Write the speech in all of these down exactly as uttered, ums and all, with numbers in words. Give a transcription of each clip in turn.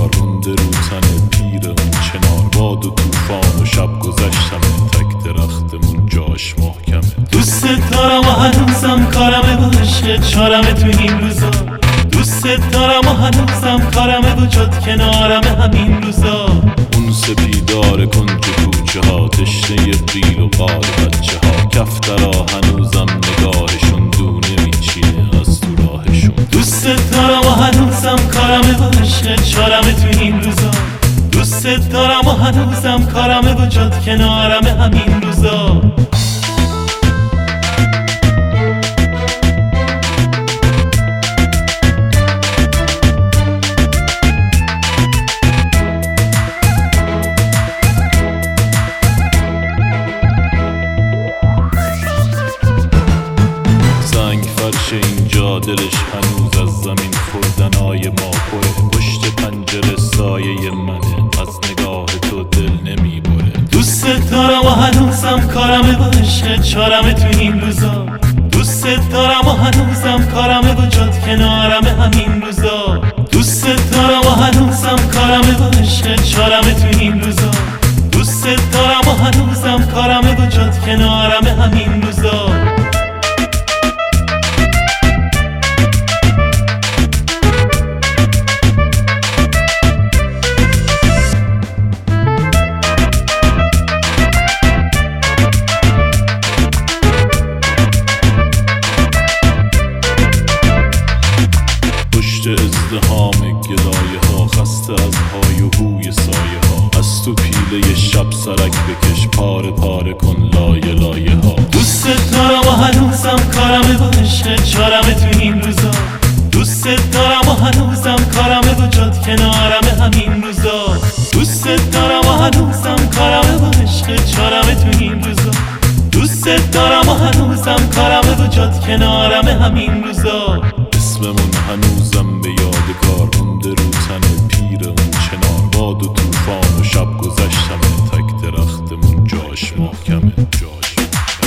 یادگار مونده رو تن پیر اون چنار. باد و طوفان و شب گذشتمه، تک درختمون جاش محکمه. دوست دارم و هنوزم کارمه و عشق چارمه تو این روزا. دوست دارم و هنوزم کارمه و جات کنارمه همین روزا. اون سپیدار کنج کوچه ها، تشنه قیل و قال بچه ها، کفترا هنوزم نگاهشون دونه میچینه از تو راهشون. دوست دارم و هنوزم کارمه و عشق چارمه تو این روزا. دوست دارم و هنوزم کارمه و جات کنارمه همین روزا. اینجا دلش هنوز از زمین خوردنای ما پره. پشت پنجره سایه منه، از نگاه تو دل نمیبره. دوست دارم و هنوزم کارمه و عشق چارمه تو این روزا. دوست دارم و هنوزم کارمه و جات کنارمه همین روزا. دوست دارم و هنوزم کارمه و عشق چارمه تو این روزا. دوست دارم و هنوزم کارمه و جات کنارمه همین روزا. ازدهام گدایه ها، خسته از های و هوی سایه ها، از تو پیله شب سرک بکش، پاره پاره کن لایه لایه ها. دوست دارم و هنوزم کارمه و عشق چارمه تو این روزا. دوست دارم و هنوزم کارمه و جات کنارمه همین روزا. دوست دارم و هنوزم کارمه و عشق چارمه تو این روزا. دوست دارم و هنوزم کارمه و جات کنارمه همین روزا. اسممون هنوزم به یادگار مونده رو تن پیر اون چنار. باد و طوفان و شب گذشتمه، تک درختمون جاش محکمه، جاش محکمه.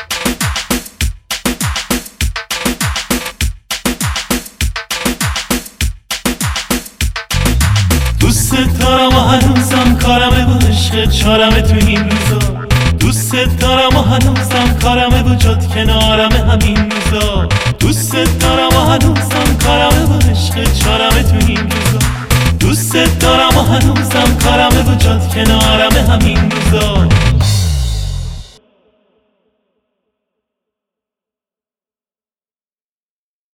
دوست دارم و هنوزم کارمه و عشق چارمه تو این روزا. دوست دارم و هنوزم کارمه و جات کنارمه همین روزا. دوست دارم و هنوزم کارمه و عشق چارمه تو این روزا. دوست دارم و هنوزم کارمه و جات کنارمه همین روزا.